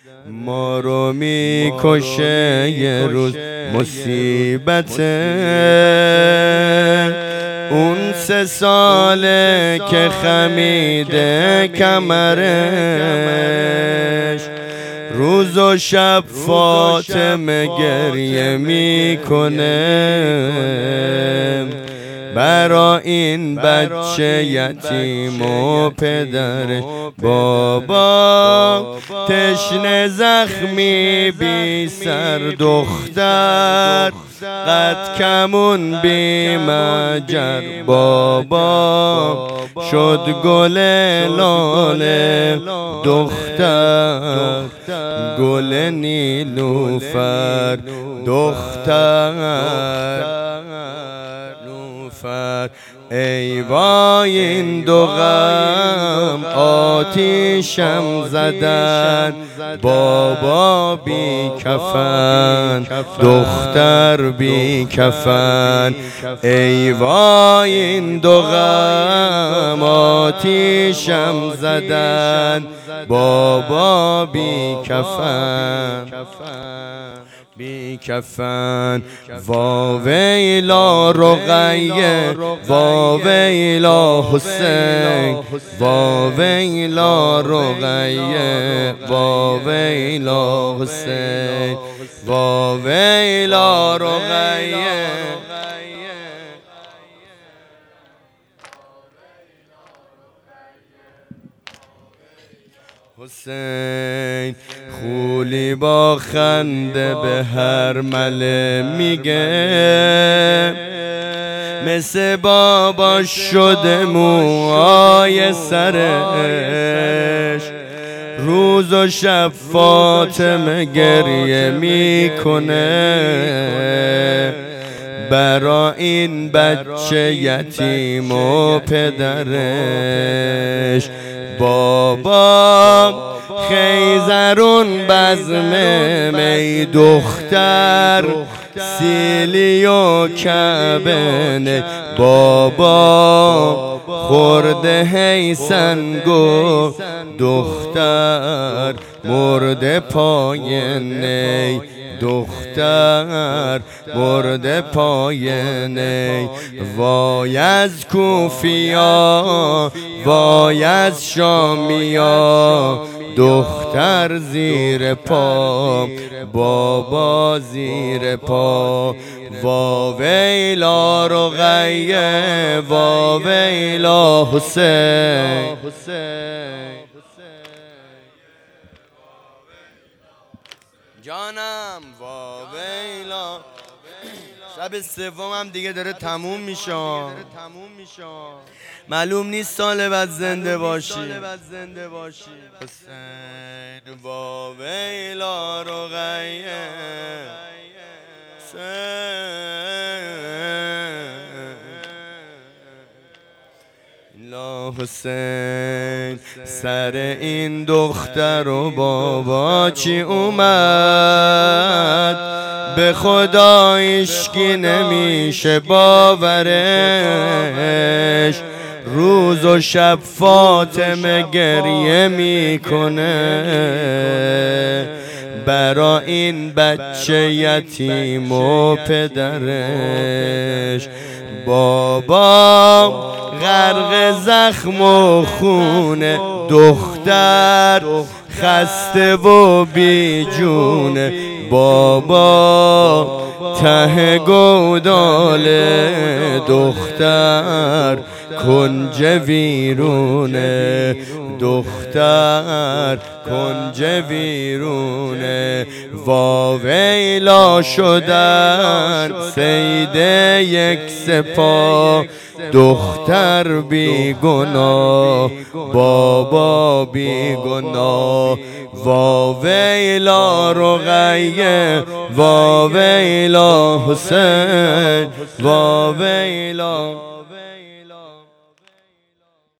ما رو میکشه یه روز مصیبته. اون 3 ساله که خمیده کمرش، روز و شب فاطمه گریه میکنه برا این بچه یتیم و پدر. بابا تشنه زخمی بی سر دختر، قد کمون بی مجر. بابا شد گل لاله دختر، گل نیلوفر دختر. ای وای این دو غم آتیشم زدن، بابا بی کفن دختر بی کفن. ای وای این دو غم آتیشم زدن، بابا بی کفن بی کفن. وا ویلا رقیه، وا ویلا حسین، وا ویلا رقیه، وا ویلا حسین، وا ویلا رقیه. حسین خولی با خنده به هر مله میگه، مثل بابا شده موهای سرش. روز و شب فاطمه گریه میکنه برا این بچه یتیم و پدرش. بابا خیزرون بزمه می دختر، سیلی و کبنه. بابا خورده هی سنگو دختر، مرده پای نی دختر، مرده پای نی. وای از کوفیا، وای از شامیا، دختر زیر پا، بابا زیر پا. وا ویلا رقیه، وا ویلا حسین. جانم وا ویلا. شب سومم دیگه داره تموم میشه، معلوم نیست سال بعد زنده باشی. حسین وا ویلا رقیه لا حسین. سر این دختر و بابا چی اومد، به خدا عشقی نمیشه باورش. روز و شب فاطمه گریه میکنه برا این بچه یتیم و پدرش. بابا غرق زخم و خونه دختر، خسته و بی جونه. بابا ته گودال دختر، کنج ویرونه دختر، کنج ویرونه. وا ویلا شدن صید یک سپاه، دختر بی گناه، بابا بی گناه. وا ویلا رقیه، وا ویلا حسین، وا ویلا.